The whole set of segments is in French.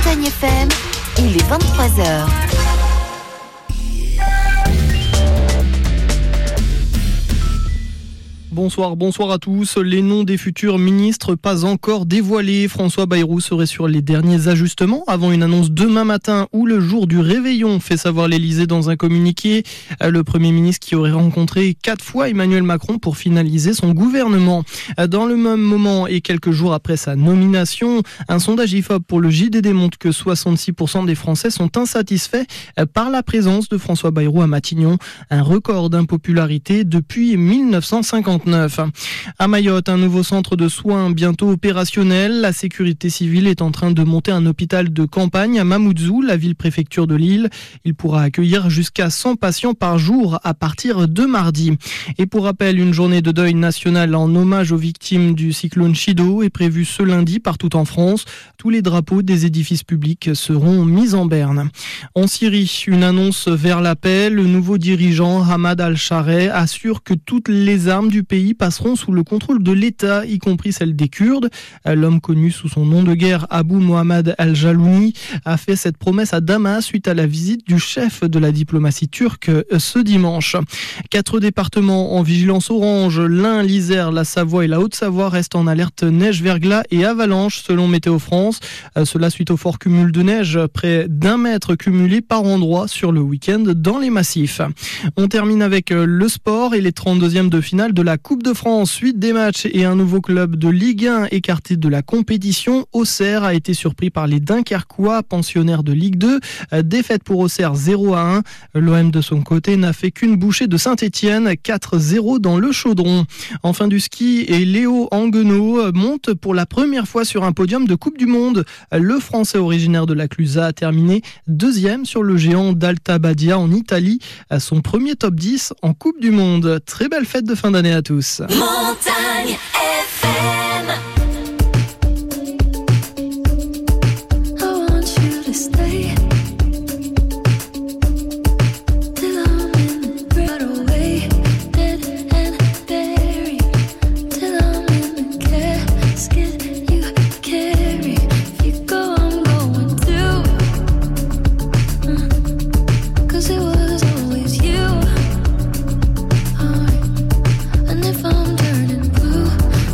Montagne FM, il est 23h. Bonsoir à tous. Les noms des futurs ministres pas encore dévoilés. François Bayrou serait sur les derniers ajustements avant une annonce demain matin ou le jour du réveillon, fait savoir l'Elysée dans un communiqué. Le Premier ministre qui aurait rencontré 4 fois Emmanuel Macron pour finaliser son gouvernement. Dans le même moment et quelques jours après sa nomination, un sondage IFOP pour le JDD montre que 66% des Français sont insatisfaits par la présence de François Bayrou à Matignon, un record d'impopularité depuis 1959. À Mayotte, un nouveau centre de soins bientôt opérationnel. La sécurité civile est en train de monter un hôpital de campagne à Mamoudzou, la ville-préfecture de l'île. Il pourra accueillir jusqu'à 100 patients par jour à partir de mardi. Et pour rappel, une journée de deuil national en hommage aux victimes du cyclone Chido est prévue ce lundi partout en France. Tous les drapeaux des édifices publics seront mis en berne. En Syrie, une annonce vers la paix. Le nouveau dirigeant Ahmad al-Shareh assure que toutes les armes du pays passeront sous le contrôle de l'État, y compris celle des Kurdes. L'homme connu sous son nom de guerre, Abu Mohammad al-Jalouni, a fait cette promesse à Damas suite à la visite du chef de la diplomatie turque ce dimanche. 4 départements en vigilance orange, l'Ain, l'Isère, la Savoie et la Haute-Savoie restent en alerte neige, verglas et avalanche selon Météo France. Cela suite au fort cumul de neige, près d'1 mètre cumulé par endroit sur le week-end dans les massifs. On termine avec le sport et les 32e de finale de la Coupe de France. Suite des matchs et un nouveau club de Ligue 1 écarté de la compétition. Auxerre a été surpris par les Dunkerquois, pensionnaires de Ligue 2. Défaite pour Auxerre 0-1. L'OM de son côté n'a fait qu'une bouchée de Saint-Etienne, 4-0 dans le Chaudron. En fin du ski, et Léo Anguenot monte pour la première fois sur un podium de Coupe du Monde. Le Français originaire de la Clusaz a terminé 2e sur le géant d'Alta Badia en Italie. Son premier top 10 en Coupe du Monde. Très belle fête de fin d'année à tous. Montagne FM. I'm turning blue.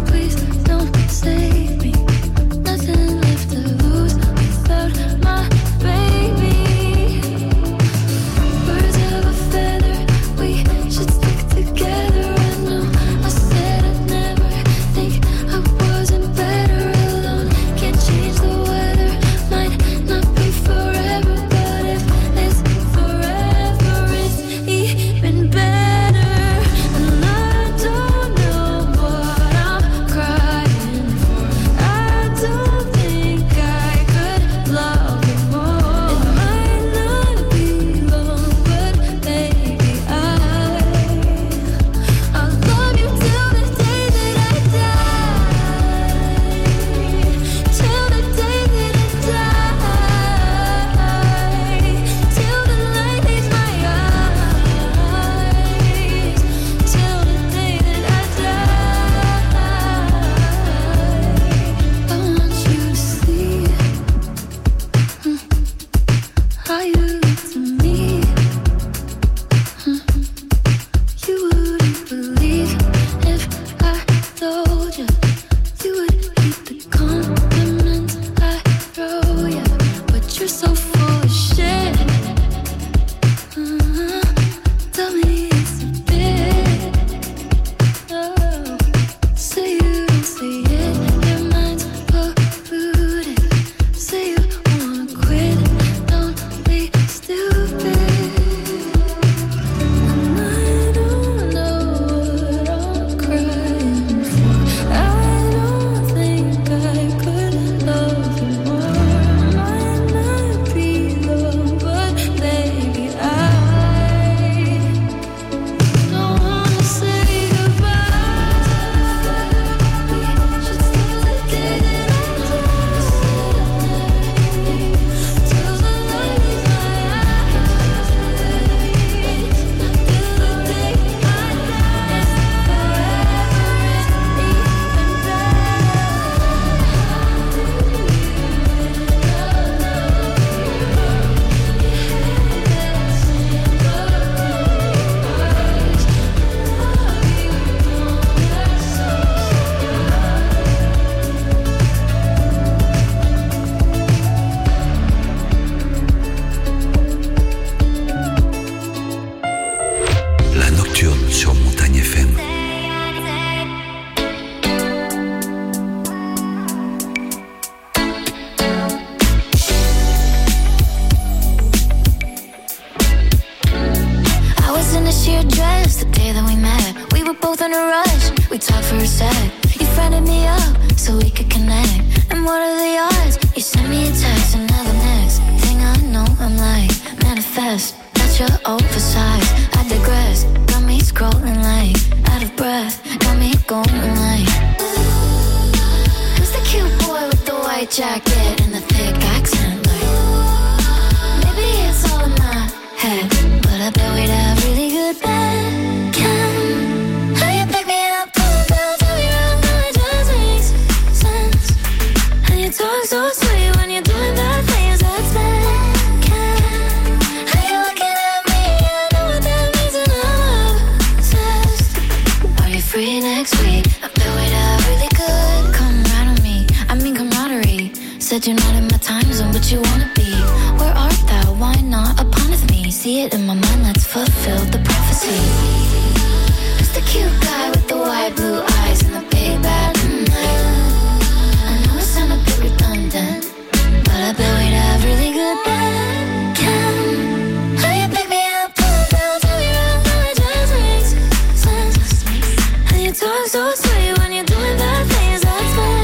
in a rush, we talk for a sec. You friended me up so we could connect. And what are the odds? You sent me a text and now the next thing I know I'm like, manifest. That's your oversized, I digress. Got me scrolling like, out of breath. Got me going like, who's the cute boy with the white jacket and the thick accent? Like, maybe it's all in my head, but I bet we'd have really good bed. Can how you pick me up, pull the bell, tell me around, now it just makes sense. And you talk so sweet when you're doing bad things, that's bad. Can how you looking at me, I know what that means and I'm obsessed. Are you free next week? I bet we'd have really good. Come right on me, I mean camaraderie. Said you're not in my time zone, but you wanna be. Where art thou? Why not upon of me? See it in my mind, let's fulfill the prophecy. Who's the cute guy with the wide blue eyes and the big bad night? I know it sound a bit redundant, but I bet we'd have really good bed. Can how you pick me up, pull the bell, tell me around, now it just makes sense. And you talk so sweet when you're doing bad things, that's bad.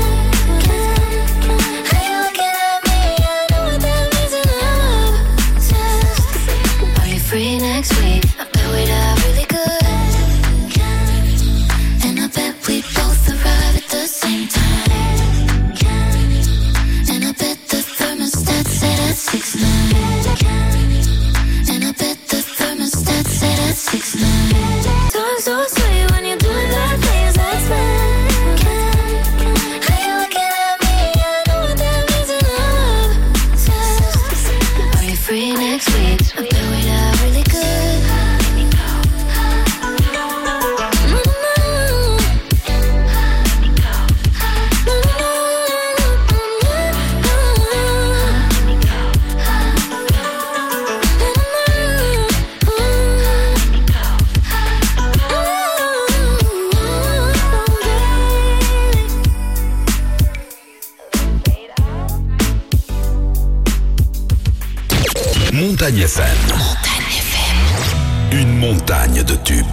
Free next week, I bet we'd have really good. And I bet we'd both arrive at the same time. And I bet the thermostat set at 6'9". And I bet the thermostat set at 6'9". Talk so sweet when you're doing that things, that's bad. How you looking at me, I know what that means and I'm obsessed. Are you free next week? I bet we'd have really good. Montagne FM. Montagne FM. Une montagne de tubes.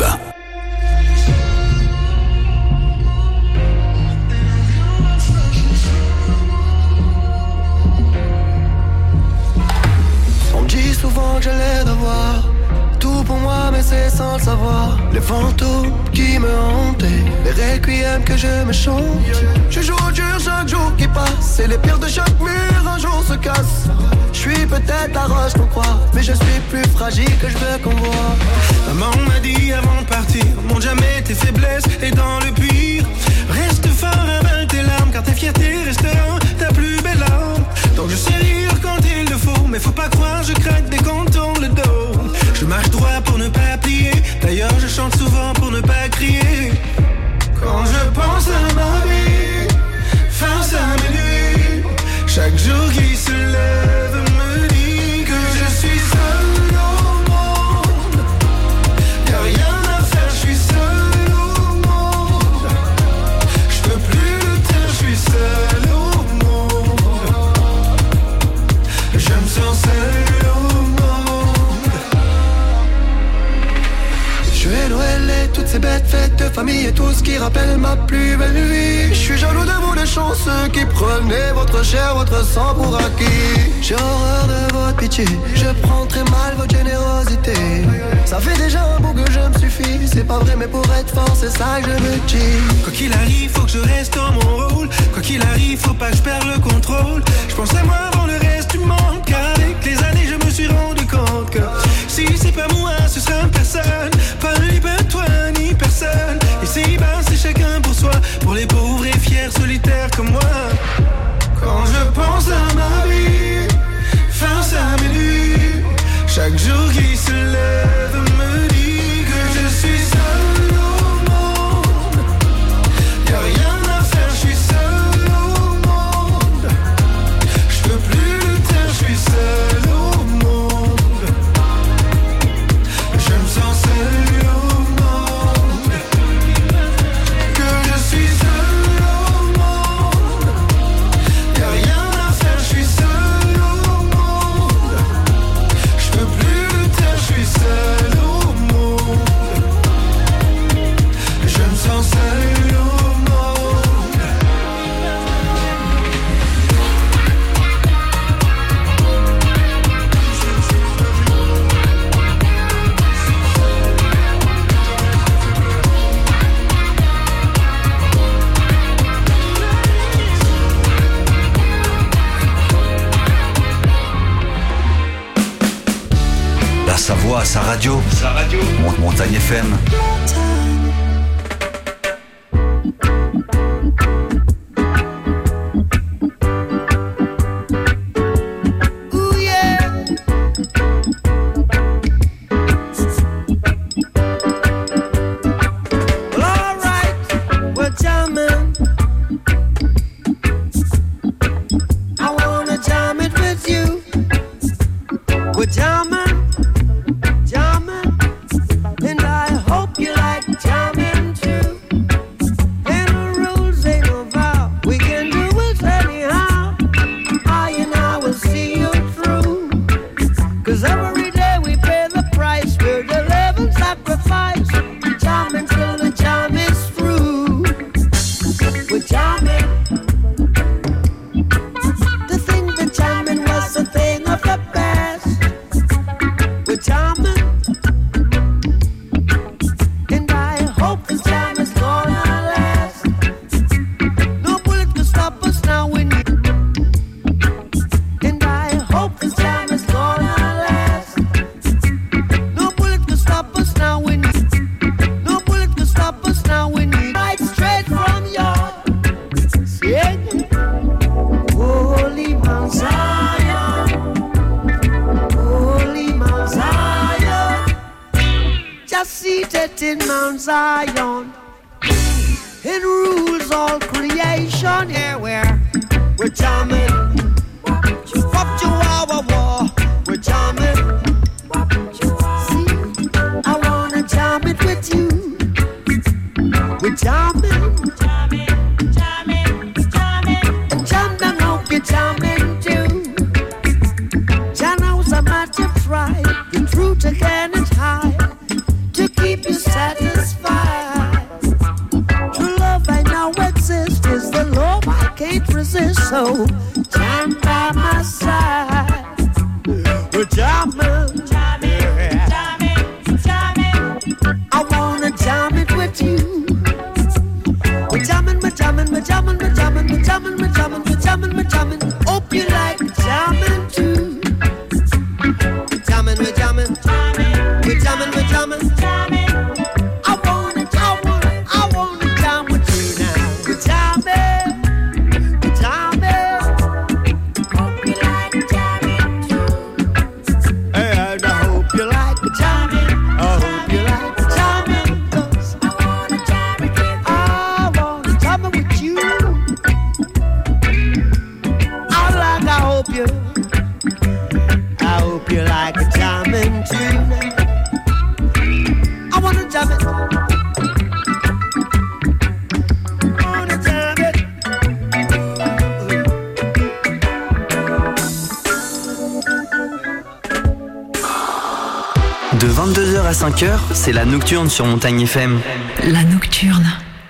On me dit souvent que j'ai l'air d'avoir tout pour moi, mais c'est sans le savoir. Les fantômes qui me hantaient, les requiems que je me chante. Je joue au dur chaque jour qui passe, et les pierres de chaque mur un jour se cassent. Je suis peut-être la roche qu'on croit, mais je suis plus fragile que je veux qu'on voit. Maman m'a dit avant de partir, montre jamais tes faiblesses et dans le pire, reste fort avec tes larmes, car tes fiertés resteront ta plus belle arme. Donc je sais rire quand il le faut, mais faut pas croire, je craque dès qu'on tourne le dos. Je marche droit pour ne pas plier, d'ailleurs je chante souvent pour ne pas crier. Quand je pense à ma vie, face à mes nuits, chaque jour qui se lève me dit que je suis seul au monde. Y'a rien à faire, je suis seul au monde. Je peux plus lutter, je suis seul au monde. Je me sens seul au monde. Je vais Noël et toutes ces bêtes fêtes de famille et tout ce qui rappelle ma plus belle vie. Je suis jaloux de vous les chanceux qui prenez votre chair, votre sang pour acquis. J'ai horreur de votre pitié, je prends très mal votre générosité. Ça fait déjà un bout que je me suffis, c'est pas vrai mais pour être fort c'est ça que je me dis. Quoi qu'il arrive, faut que je reste dans mon rôle. Quoi qu'il arrive, faut pas que je perde le contrôle. Je pense à moi avant le reste du monde, car avec les années je me suis rendu compte que si c'est pas moi, ce sera personne. Pas ni toi ni personne. Et si ben c'est chacun pour soi, pour les pauvres et fiers solitaires comme moi. Quand je pense à ma vie, face à mes nuits, chaque jour qui se lève me dit que je suis seul au monde. Y'a rien à faire, je suis seul au monde. Je peux plus lutter, je quoi, sa radio? Montagne FM. De 22h à 5h, c'est la Nocturne sur Montagne FM. La Nocturne.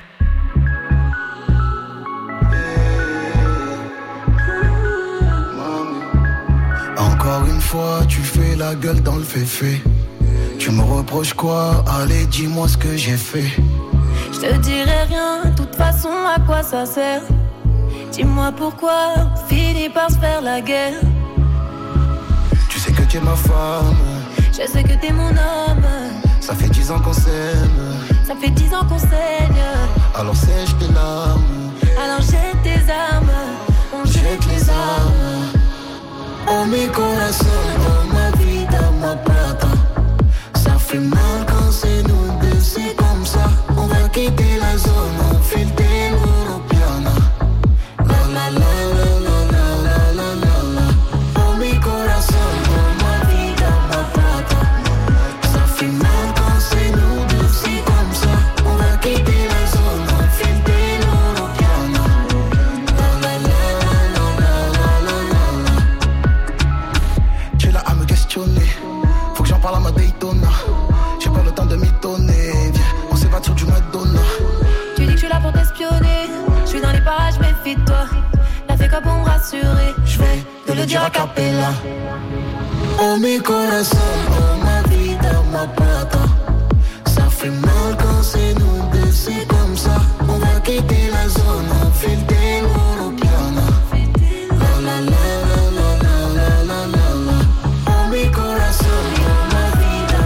Encore une fois, tu fais la gueule dans le féfé. Tu me reproches quoi? Allez, dis-moi ce que j'ai fait. Je te dirai rien, de toute façon, à quoi ça sert? Dis-moi pourquoi, on finit par se faire la guerre. Tu sais que tu es ma femme. Je sais que t'es mon homme. Ça fait 10 ans qu'on s'aime. Ça fait 10 ans qu'on saigne. Alors sèche tes larmes. Alors jette tes armes. On jette les armes. Oh mi corazón, oh ma vida, ma plata. Ça fait mal quand c'est nous deux, c'est comme ça. On va quitter la zone, on file des l'Europiana. La la la la la la la la la la. Oh mi corazón, oh ma vida, ma plata. Ça fait mal quand c'est nous deux, c'est comme ça. On va quitter la zone, on file des l'Europiana. La la la la la la la la la. Tu es là à me questionner, faut que j'en parle à ma Daytona. J'ai pas le temps de m'étonner, viens, on s'évade sur du Madonna. Tu dis que je suis là pour t'espionner. Je suis dans les parages, méfie-toi. T'as fait quoi pour me rassurer? Je vais te le dire a cappella. Oh mi corazón, oh ma vida, ma plata. Ça fait mal quand c'est nous deux, c'est comme ça. On va quitter la zone, on file des l'Europiana. La la la la la la la la la. Oh mi corazón, oh ma vida,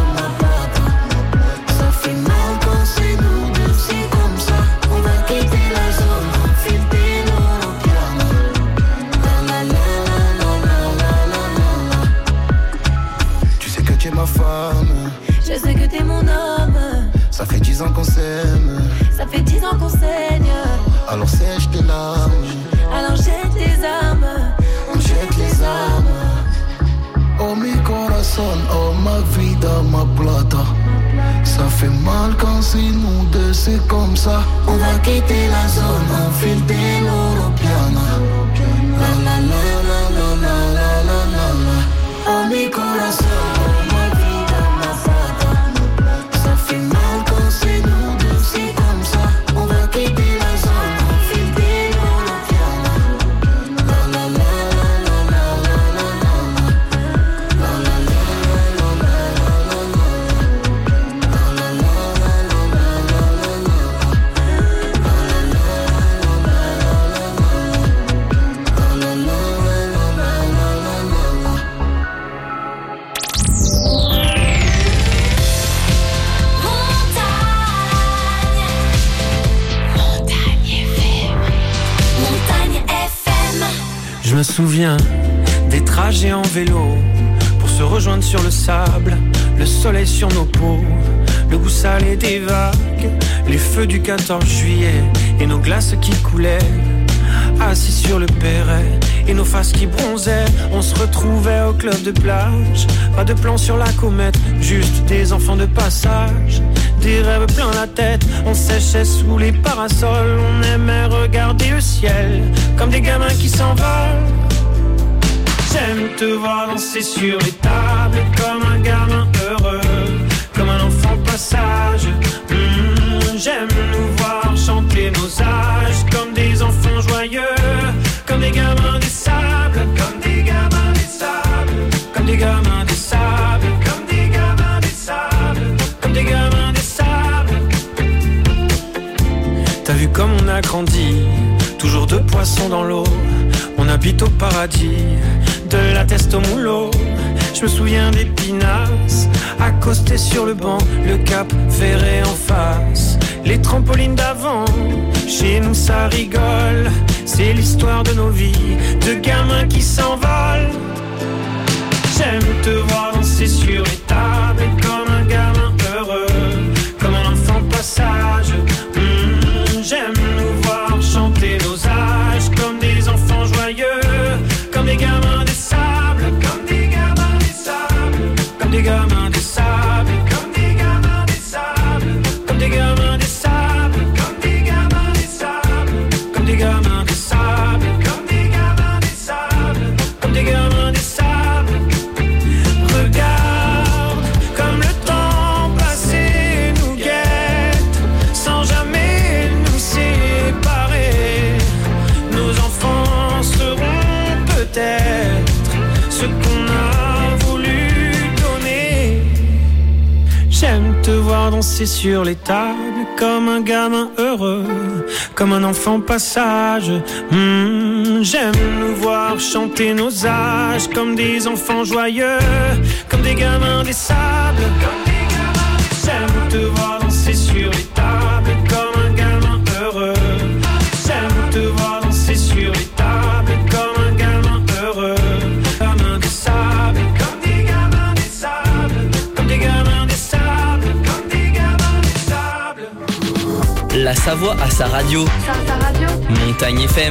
femme. Je sais que t'es mon homme. Ça fait 10 ans qu'on s'aime. Ça fait 10 ans qu'on saigne. Alors sèche tes larmes. Alors jette les armes. On jette les armes. Oh mi corazón, oh ma vida, ma plata. Ça fait mal quand c'est nous deux, c'est comme ça. On va quitter la zone, on file de l'Europiana. La la la la la la la la la la. Oh mi corazón, oh ma vida, ma plata. Ça fait mal quand c'est nous deux, c'est comme ça. On va quitter la zone, on file de l'Europiana. La la la la la la la la la. La la la la la la la la. La la la la la la la la. La la la la la la la. La la la la la la. Montagne FM. Je me souviens des trajets en vélo pour se rejoindre sur le sable, le soleil sur nos peaux, le goût salé des vagues, les feux du 14 juillet et nos glaces qui coulaient. Assis sur le perret et nos faces qui bronzaient, on se retrouvait au club de plage. Pas de plan sur la comète, juste des enfants de passage. Des rêves plein la tête, on séchait sous les parasols. On aimait regarder le ciel comme des gamins qui s'envolent. J'aime te voir danser sur les tables comme un gamin heureux, comme un enfant passage. J'aime nous voir chanter nos âges comme des enfants joyeux, comme des gamins des sables, comme des gamins des sables, comme des gamins des sables, comme des gamins des sables, comme des gamins des sables. T'as vu comme on a grandi, toujours deux poissons dans l'eau. On habite au paradis, de la teste au moulot. Je me souviens des pinasses, accostés sur le banc, le cap ferré en face. Les trampolines d'avant, chez nous ça rigole. C'est l'histoire de nos vies, de gamins qui s'envolent. J'aime te voir danser sur les tables comme un gamin heureux, comme un enfant passage. J'aime nous voir chanter nos âges comme des enfants joyeux, comme des gamins des sables, comme des gamins des sables, comme des gamins des sables, comme des gamins des sables, comme des gamins des sables, comme des gamins des sables, comme des gamins des sables, comme des gamins des sables, comme des gamins des sables. Regarde comme le temps passé nous guette, sans jamais nous séparer. Nos enfants seront peut-être ce qu'on a voulu donner. J'aime te voir danser sur les tables comme un gamin heureux, comme un enfant passage. J'aime nous voir chanter nos âges comme des enfants joyeux, comme des gamins des sables, comme des gamins des sables. J'aime te voir danser sur les tables comme un gamin heureux. J'aime te voir danser sur les tables comme un gamin heureux, gamin des sables, comme des gamins des sables, comme des gamins des sables, comme des gamins des sables. La Savoie a sa radio. Sa radio. Montagne FM.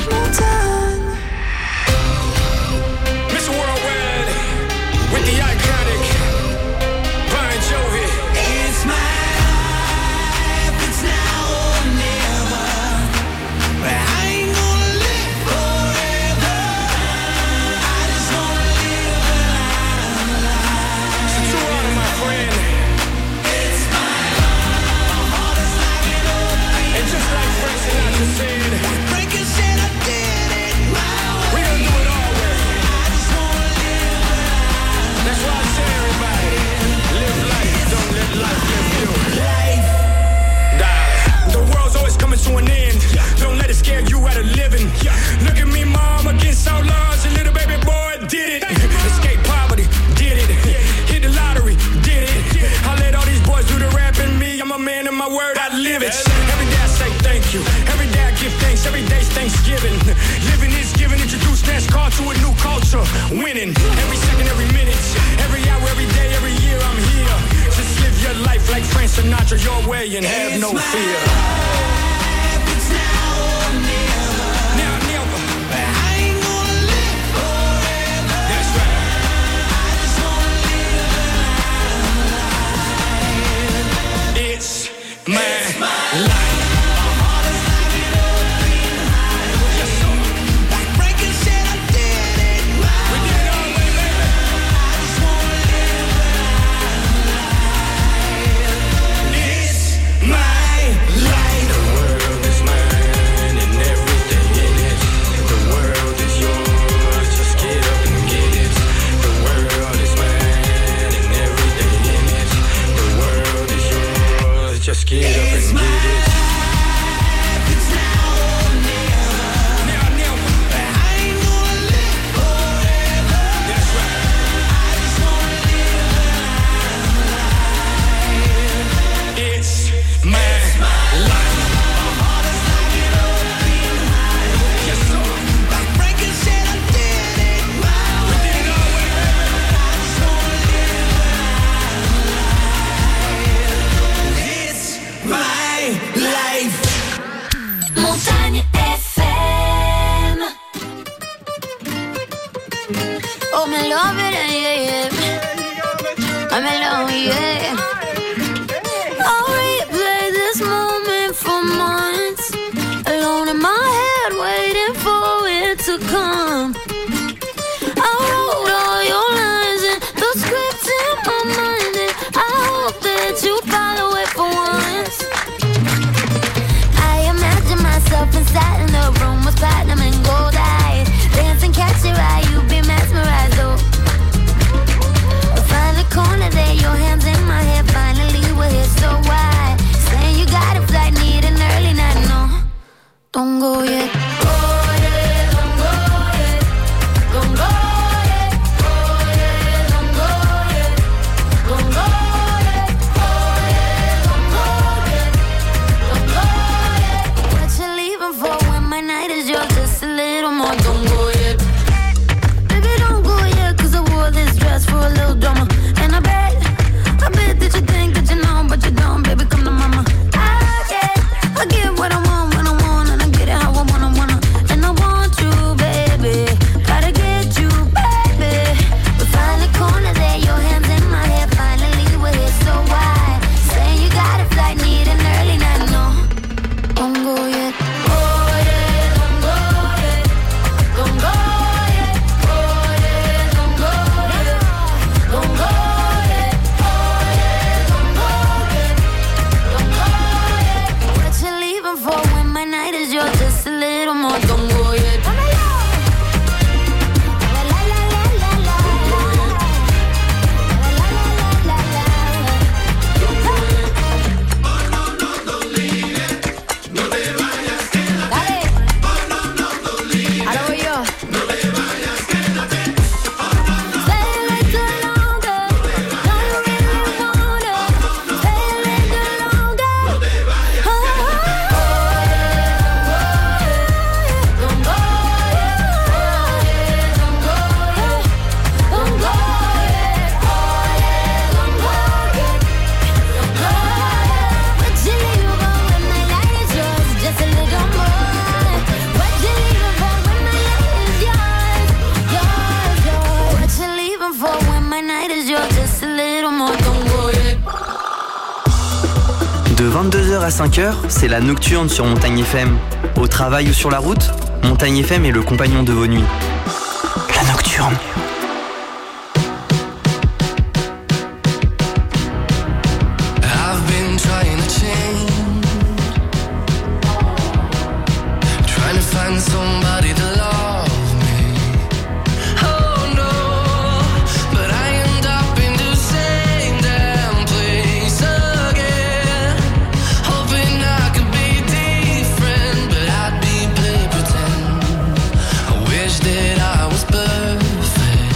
Mr. Worldwide with the iconic Brian Jovi. It's my life, it's now or never. But I ain't gonna live forever. I just wanna live a life. So true honor, my friend. It's my life, my heart is like an open. And just like Frank Sinatra said, Breaking said I did it my way. we gonna do it our way. I just wanna live a life. That's why I say everybody, live life, don't let life live you. Life. The world's always coming to an end. Don't let it scare you out of living. Look at me, mom, against all odds. A little baby boy did it. Escape poverty, did it. Hit the lottery, did it. I let all these boys do the rap and me. I'm a man of my word, I live it. Every day I say thank you. Every day I give thanks. Every day's Thanksgiving. Living is giving. Introduce NASCAR to a new culture. Winning. Every second, every minute. Every hour, every day, every year. life like Frank Sinatra your way and have no fear. It's now or never. Now, never. But I ain't gonna live forever. That's right. I just wanna live life. It's my life. Just get up and get it. It's now or never. Now, never. But I ain't gonna live forever. That's right. I just wanna live life. It's my life. My heart is like an open highway. Yes, sir. Like Franklin said, I did it my way. We did it our way, baby. I just wanna live life. It's my life. Montagne FM. Oh, me love it, yeah, yeah. I'm in love, yeah. I'll replay this moment for months, alone in my head, waiting for it to come. I wrote all your lines and the scripts in my mind, and I hope that you follow it for once. I imagine myself inside in the room with platinum and gold eyes, dancing, catch your eye, you be mesmerized, oh. Find the corner there, your hands in my hair, finally we're here, so why? Saying you got a flight, need an early night, no, don't go yet. Go yet, don't go yet, don't go yet, go yet, don't go yet, don't go yet, go yet, don't go yet, don't go yet. What you leaving for when my night is yours? Just a little more, don't go yet. Baby, don't go yet, 'cause I wore this dress for a little drama. And I bet that you think that you know, but you don't, baby, come to mama. I get what I want when I want, and I get it how I wanna. And I want you, baby, gotta get you, baby. We find the corner there, your hands in my hair, finally we're here, so why? Saying you got a flight, need an early night, no, don't go yet. Go yet, don't go yet, don't go yet, go yet, don't go yet, don't go yet, go yet, don't go yet, don't go yet. What you leaving for when my night is yours? Just a little more, don't go yet. La la la la la la la. La la la la la la. Dale. Ahora voy yo. Stay a little longer. Don't you really wanna? Stay a little longer. Don't go yet. Don't go yet. Don't go yet. Don't go yet. Don't go yet. What you leaving for when my light is yours? Just a little more. What you leaving for when my light is yours? Yours, yours. What you leaving for when my night is yours? Just a little more. Don't go yet. De 22h à 5h, c'est la Nocturne sur Montagne FM. Au travail ou sur la route, Montagne FM est le compagnon de vos nuits. La Nocturne. I've been trying to change, trying to find somebody to love me. Oh no, but I end up in the same damn place again. Hoping I could be different, but I'd be play pretend. I wish that I was perfect.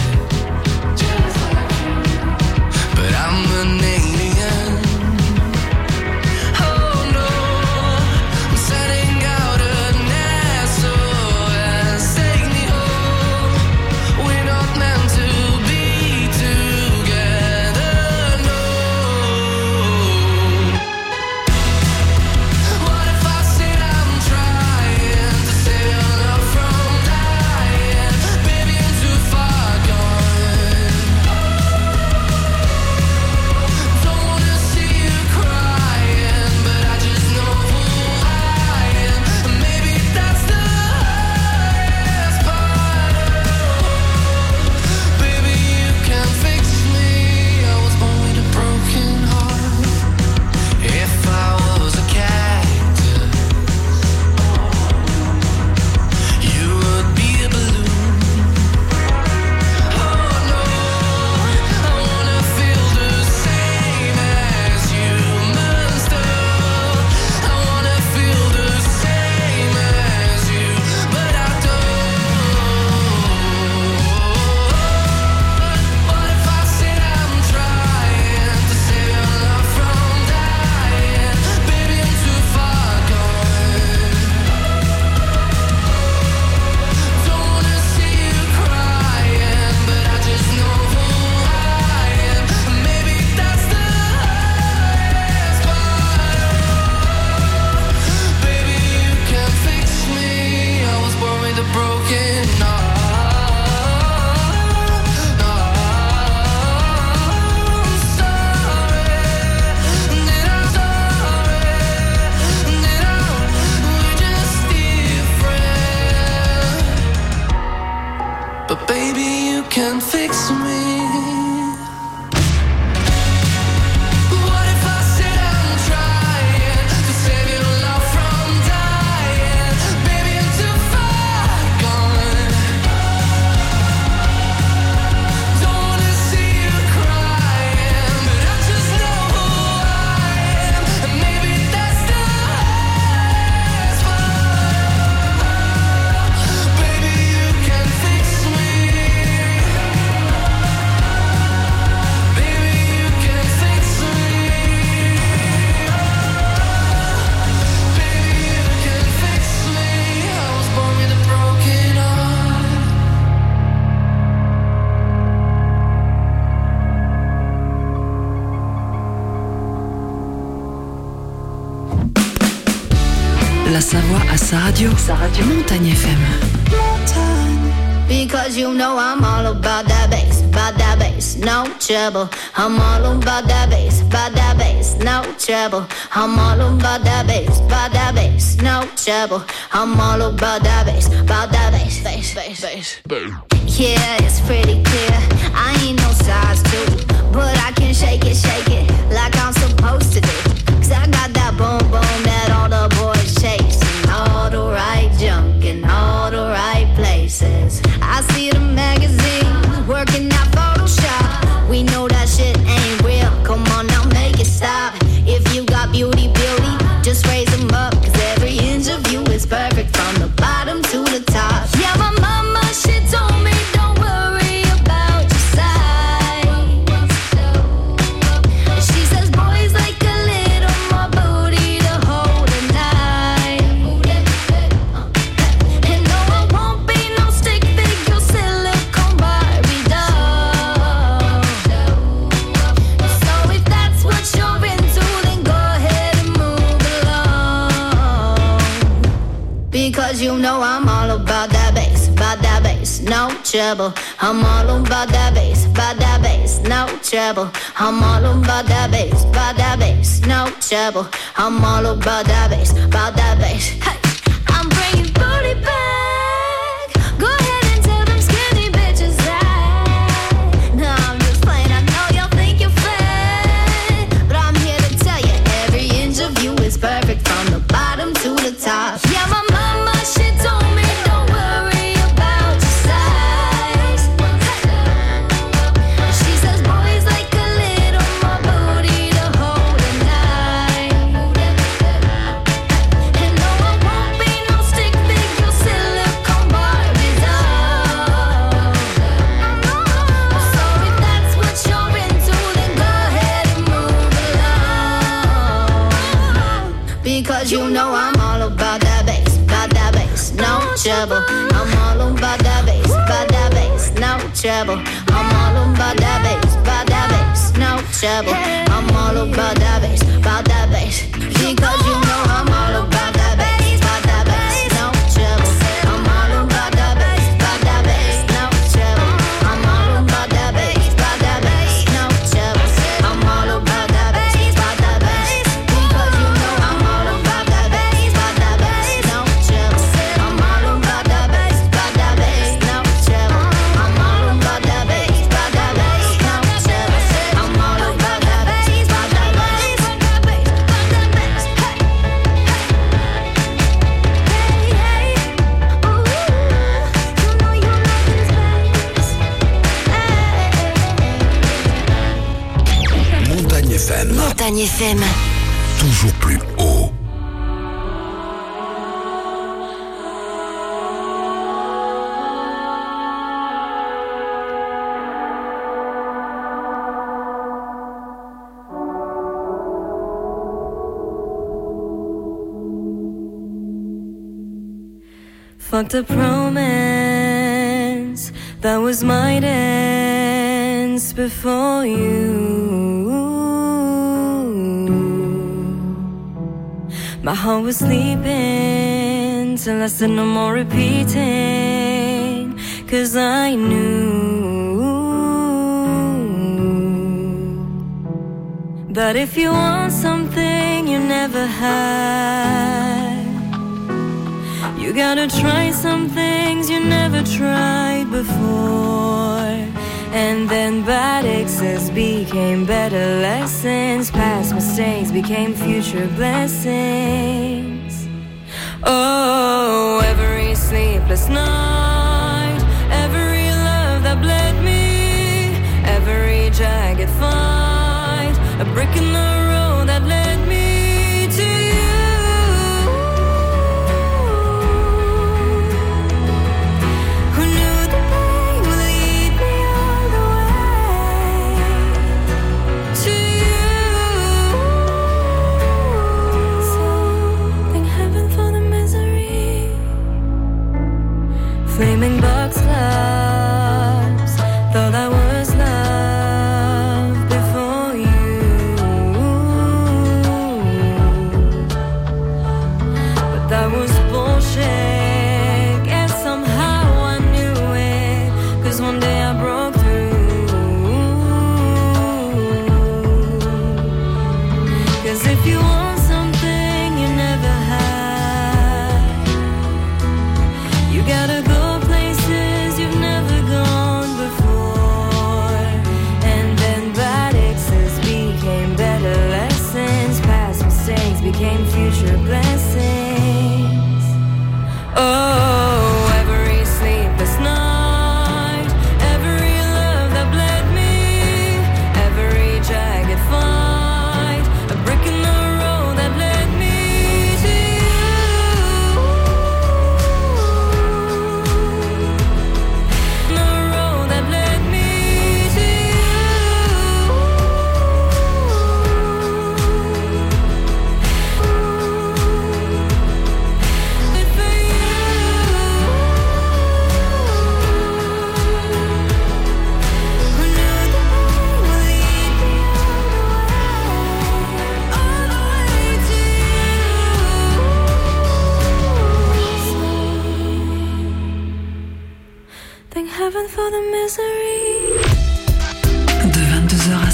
sa voix à sa radio. Montagne FM. Because you know I'm all about that bass, no trouble. I'm all about that bass, no trouble. I'm all about that bass, no trouble. I'm all about that bass, bass. Yeah, it's pretty clear. I ain't no size 2, but I can shake it like I'm supposed to do. 'Cause I got that boom boom that all the boys chase, and all the right junk in all the right places. I see the magazines working out Photoshop. We know that shit ain't real. Come on now, make it stop. If you got beauty, just raise them up. 'Cause every inch of you is perfect from the bottom to the top. Yeah, my mama, she told me don't worry about your size. She says boys like a little more booty to hold at night. And no, I won't be no stick figure silicone Barbie doll. So if that's what you're into, then go ahead and move along. Because you know I'm all about that bass, no trouble. I'm all about that bass, no trouble. I'm all about that bass, no trouble. I'm all about that bass, Hey, I'm bringing booty back. Go ahead and tell them skinny bitches that. No, I'm just playing. I know y'all think you're fat, but I'm here to tell you every inch of you is perfect from the bottom to the top. Yeah, my mama, she told me don't worry about your size. She says boys like a little more booty to hold at night. And no, I won't be no stick figure silicone Barbie doll. So if that's what you're into, then go ahead and move along. Because you know I'm all about that bass, no trouble. I'm all about that bass, no trouble. I'm all about that bass, no trouble. I'm all about that bass, because you know I'm all about that bass, no trouble. I'm all about that bass, no trouble. I'm all about that bass, no trouble. I'm all about that bass, because you know I'm all about that bass, no trouble. I'm all about that bass, no trouble. I'm all about that bass, no trouble. I'm all about that bass, Montagne FM. Montagne FM. Toujours plus haut. Fucked up romance, that was my dance before you. My heart was sleeping till I said no more repeating, 'cause I knew that if you want something you never had, you gotta try some things you never tried before. And then bad exes became better lessons, past mistakes became future blessings. Oh, every sleepless night, every love that bled me, every jagged fight, a brick in the road that led me to you. Who knew the pain would lead me all the way to you? So thank heaven for the misery.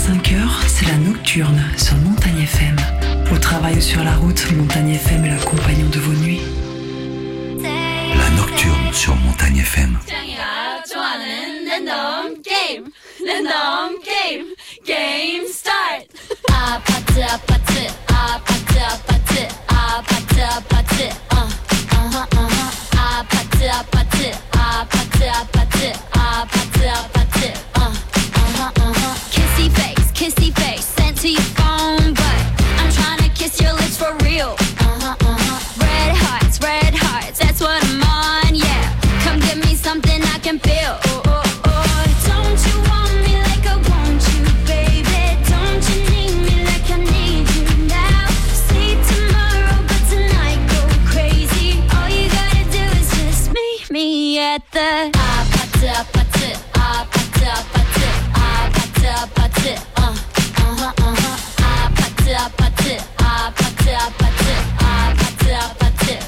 5h, c'est la nocturne sur Montagne FM. Au travail ou sur la route, Montagne FM est le compagnon de vos nuits. La nocturne sur Montagne FM. Game start. 아파트 아파트 아파트 아파트 아파트 아파트 아파트 아파트 아파트 아파트 아파트 아파트 kissy face sent to your phone, but I'm trying to kiss your lips for real. Red hearts, that's what I'm on, yeah. Come give me something I can feel. Don't you want me like I want you, baby? Don't you need me like I need you now? See tomorrow, but tonight go crazy. All you gotta do is just meet me at the 아파트 아파트 아파트 아파트 아파트 아파트 아파트 아파트 아파트 아파트 아파트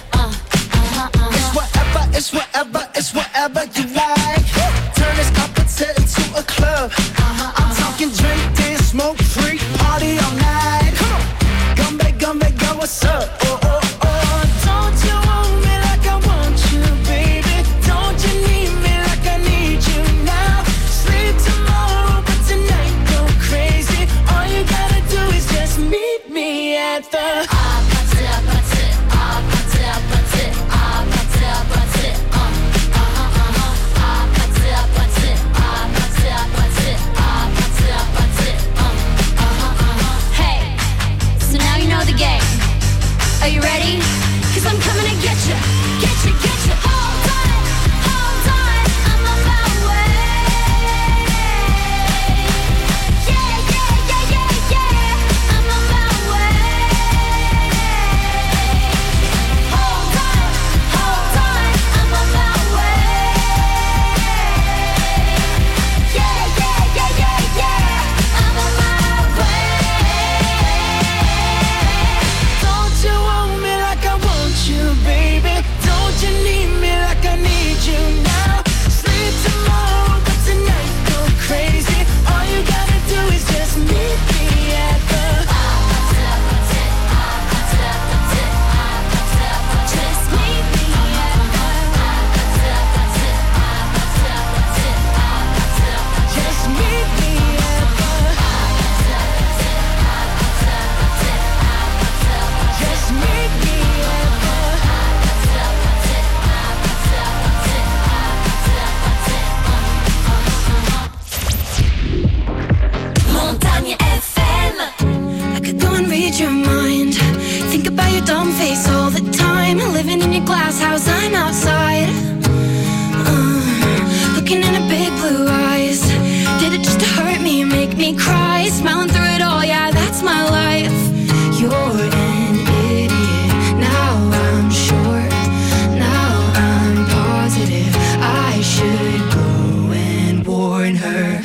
It's whatever you like. Turn this opposite into a club. I'm talking drink, dance, smoke, freak, party all night. Come back, go, what's up? Don't you want me like I want you, baby? Don't you need me like I need you now? Sleep tomorrow, but tonight go crazy. All you gotta do is just meet me at the 아파트 아파트 아파트 아파트 아파트 아파트 Hey, so now you know the game. Are you ready? 'Cause I'm coming to get you. Hold on, I'm on my way. Yeah, I'm on my way. Hold on, I'm on my way. Yeah, I'm on my way. Don't you want me like I want you, baby? Don't you need me like I need you now? Sleep tomorrow, but tonight go crazy. All you gotta do is just meet me at the Just meet me at Just meet me at the Just meet me at Montagne FM. I could go and read your mind. Think about your dumb face all the time. Living in your glass house, I'm outside. Looking in her big blue eyes. Did it just to hurt me, make me cry? Smiling through it all, yeah, that's my life. You're an idiot. Now I'm sure. Now I'm positive. I should go and warn her.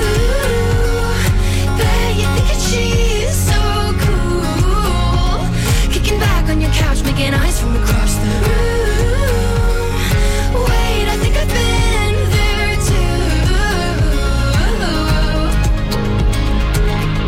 Bet you think that she's so cool. Kicking back on your couch, making eyes from across the room. Wait, I think I've been there too.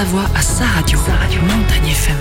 voix à sa radio. Montagne FM.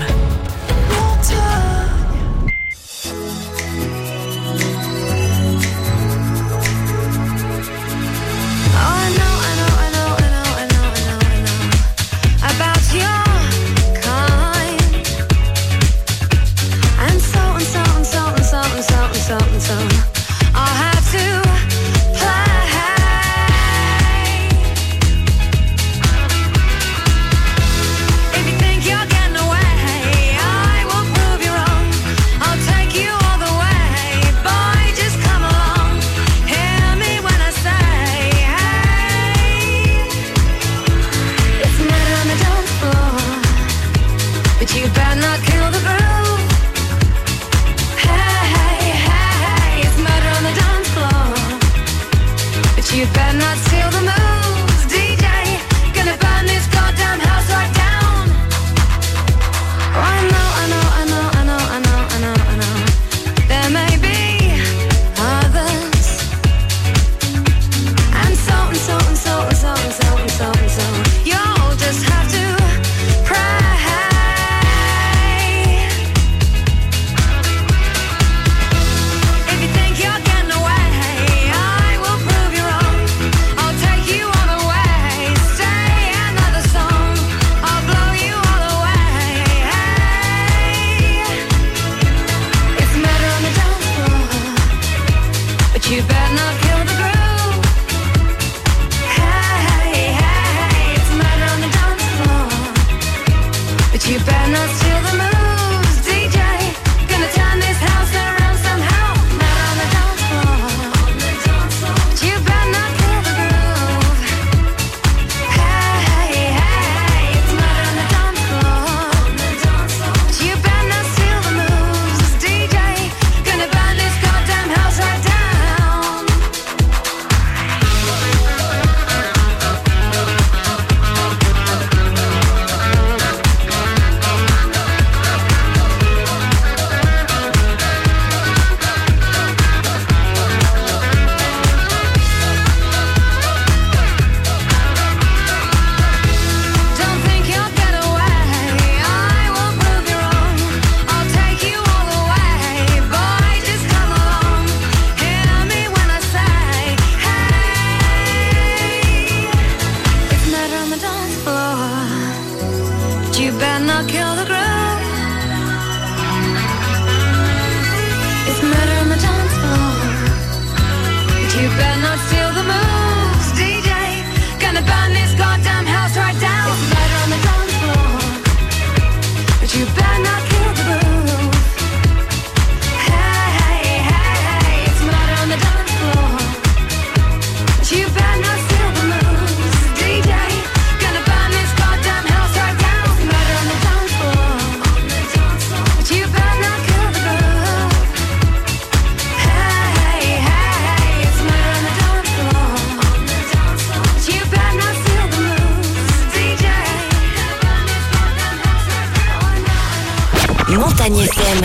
Montagne FM.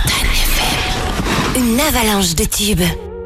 Une avalanche de tubes.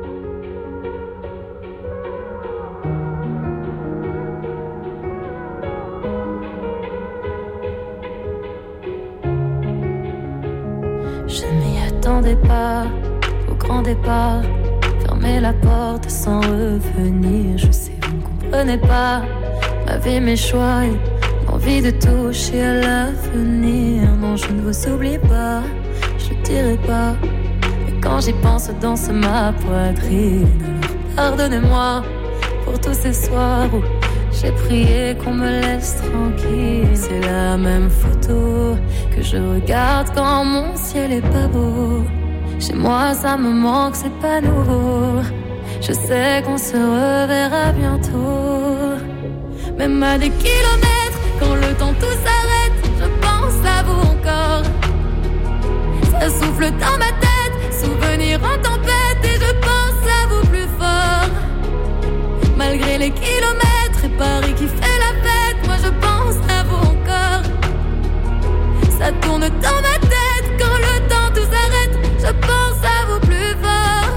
Je m'y attendais pas au grand départ. Fermer la porte sans revenir. Je sais, vous ne comprenez pas ma vie, mes choix et l'envie de toucher à l'avenir. Non, je ne vous oublie pas, je ne dirai pas. Mais quand j'y pense, danse ma poitrine. Alors pardonnez-moi pour tous ces soirs où j'ai prié qu'on me laisse tranquille. C'est la même photo que je regarde quand mon ciel est pas beau. Chez moi ça me manque, c'est pas nouveau. Je sais qu'on se reverra bientôt. Même à des kilomètres, quand le temps tout s'arrête, je pense à vous encore. Ça souffle dans ma tête, souvenir en tempête, et je pense à vous plus fort. Malgré les kilomètres et Paris qui fait la fête, moi je pense à vous encore. Ça tourne dans ma tête, quand le temps tout s'arrête, je pense à vous plus fort.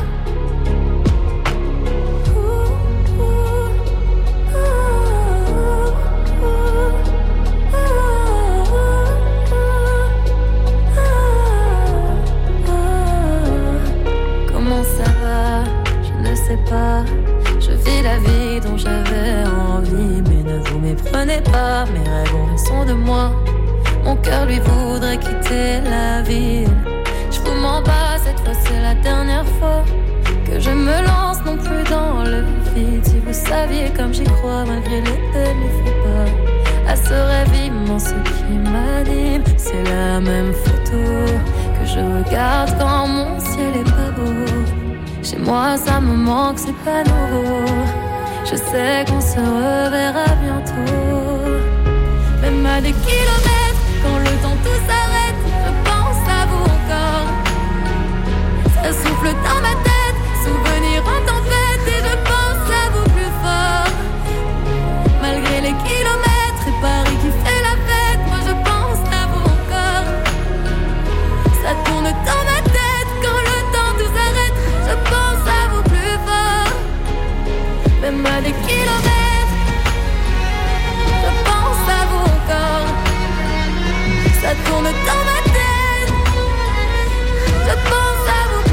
cœur lui voudrait quitter la ville. Je vous mens pas, cette fois c'est la dernière fois que je me lance non plus dans le vide. Si vous saviez comme j'y crois malgré les faux pas, à ce rêve immense qui m'anime, c'est la même photo que je regarde quand mon ciel est pas beau. Chez moi ça me manque, c'est pas nouveau. Je sais qu'on se reverra bientôt. Même à des kilomètres, quand le temps tout s'arrête, je pense à vous encore. Ça souffle dans ma tête, souvenir en tempête, et je pense à vous plus fort. Malgré les kilomètres et Paris qui fait la fête, moi je pense à vous encore. Ça tourne dans ma tête, quand le temps tout s'arrête, je pense à vous plus fort. Même à des kilomètres, je pense à vous encore. Ça tourne dans ma tête, je pense à vous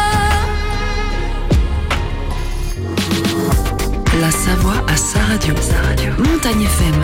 plus fort. La Savoie à sa radio. Montagne FM.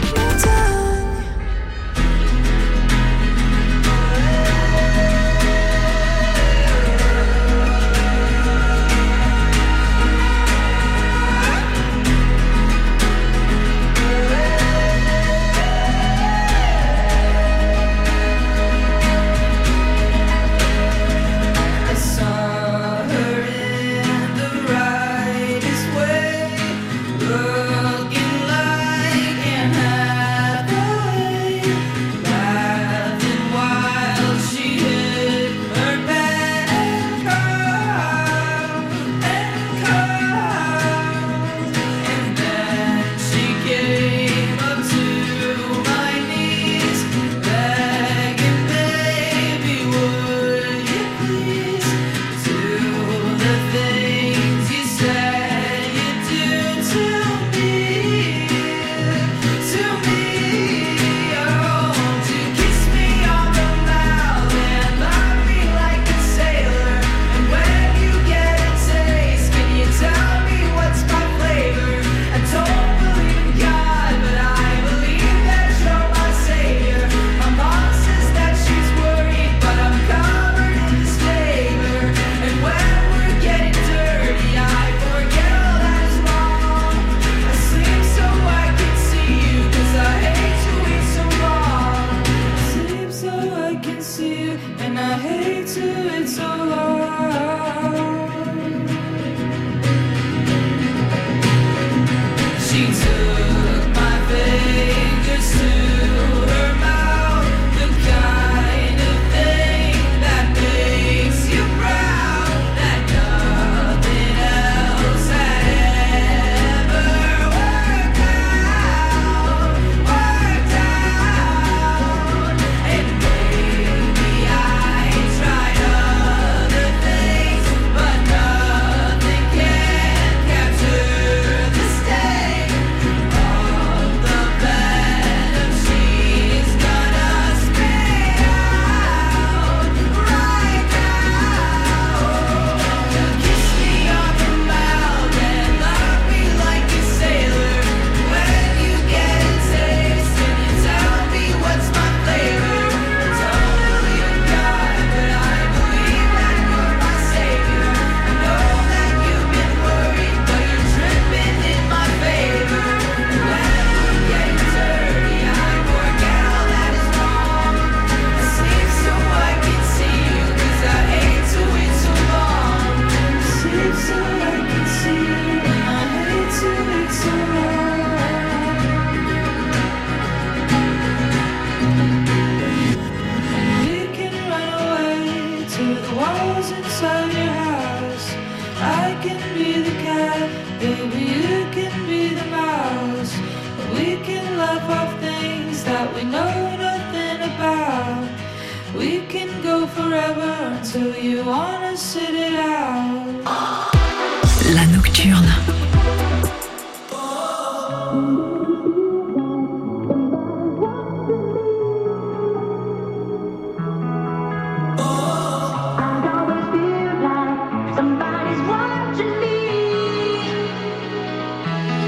La nocturne.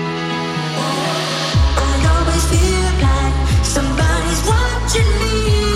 Somebody's watching me.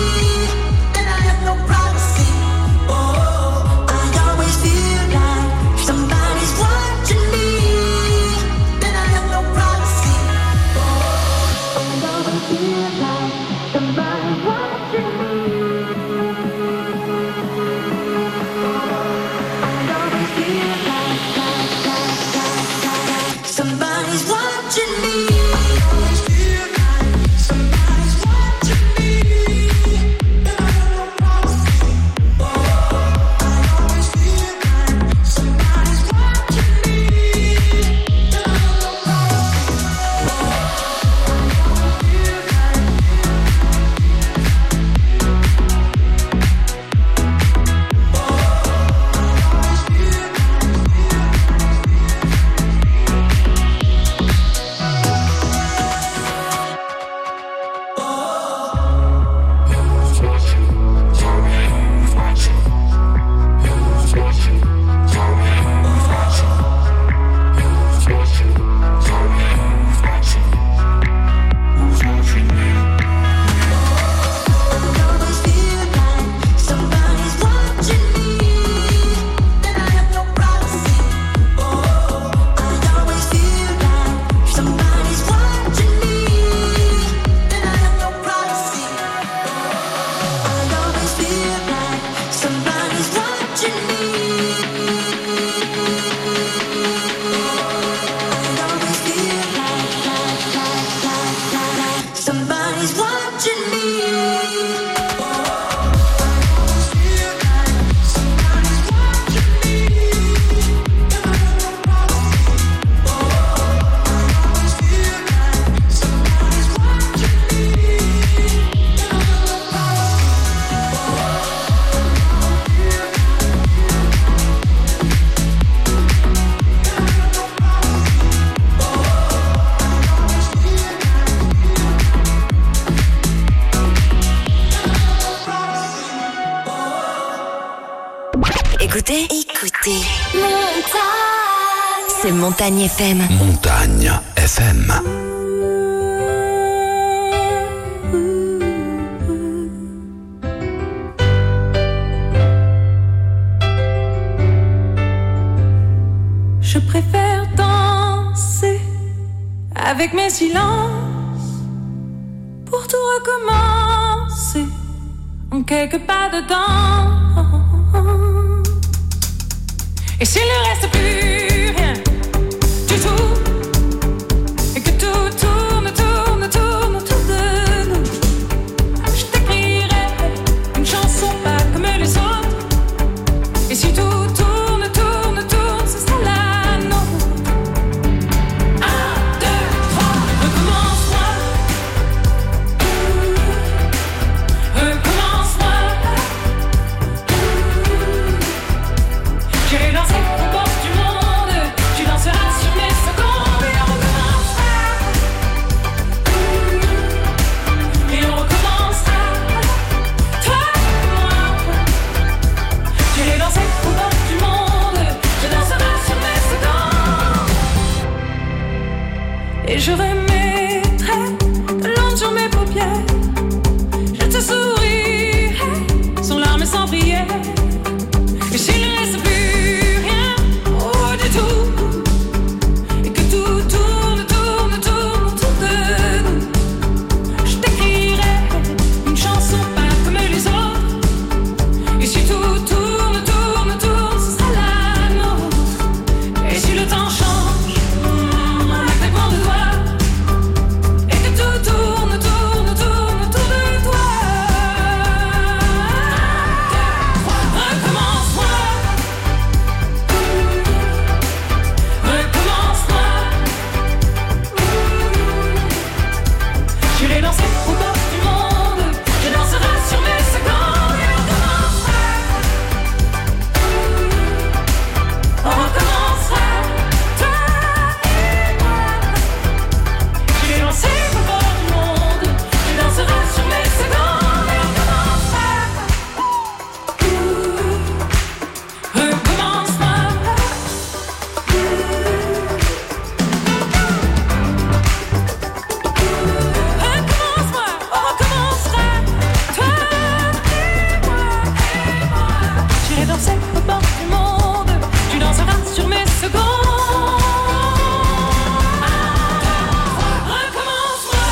écoutez. C'est Montagne FM. Montagne FM. Je préfère danser avec mes silences pour tout recommencer en quelques pas de danse. Et s'il ne reste plus rien du tout, et que tout tourne, tourne, tourne autour de nous, je t'écrirai une chanson pas comme les autres. Et si tout tourne, tourne, tourne, ce sera la nôtre. 1, 2, 3, recommence-moi. Recommence-moi. J'irai danser au bord du monde. Tu danseras sur mes secondes. Et on recommencera. Et on recommencera. Toi et moi. J'irai danser au bord du monde. Tu danseras sur mes secondes. Et je remettrai de l'ombre sur mes paupières. Je te sourirai sans larmes et sans prière. Et s'il ne reste plus rien, oh du tout, et que tout tourne, tourne, tourne autour de nous, je t'écrirai une chanson pas comme les autres. Et si tout tourne, tourne, tourne, ce sera la nôtre. Et si le temps change, en un claquement de doigts, et que tout tourne, tourne, tourne autour de toi. Recommence-moi. Recommence-moi. J'irai danser au bord du monde. Je danserai sur mes secondes. Et on recommencera. On recommencera. Toi et moi. J'irai danser au bord du monde. Je danserai sur mes secondes. Et on recommencera. Recommence-moi. Recommence-moi, on recommencera. Toi et moi. J'irai danser au bord du monde. Tu danseras sur mes secondes. Recommence-moi.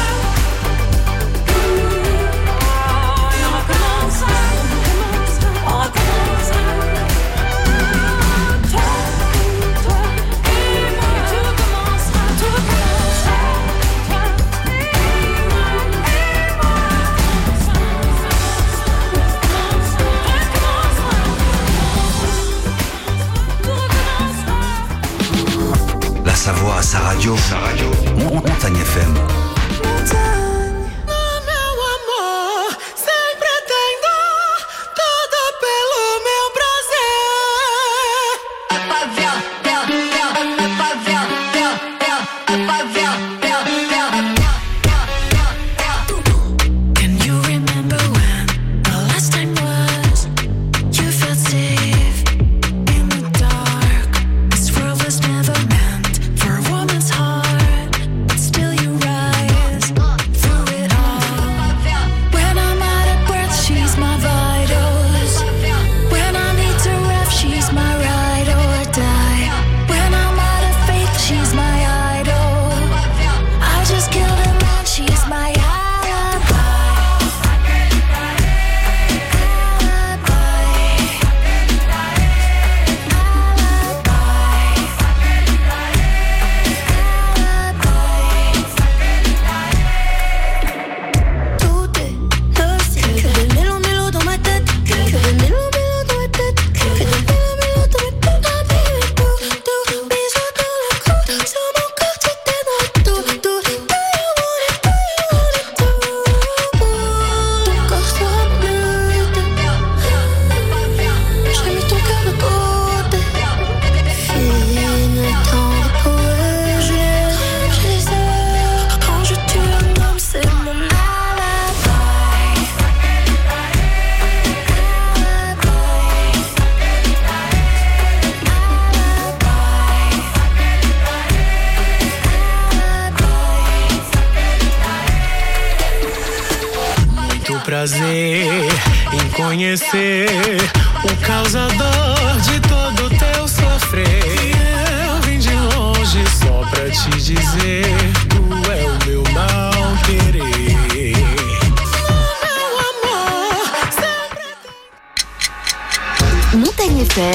Et on recommencera. On recommencera. Toi et moi. Tout recommencera. Tout recommencera. Toi et moi. La Savoie à sa radio. Montagne FM. Meu amor, sempre tendo tudo pelo meu Can you remember when the last time was? You felt safe in the dark. This world was never meant for a woman's heart, but still you rise through prazer em conhecer o causador de todo teu sofrer. Eu vim de longe só pra te dizer, tu é o meu mal querer. Montagne FM.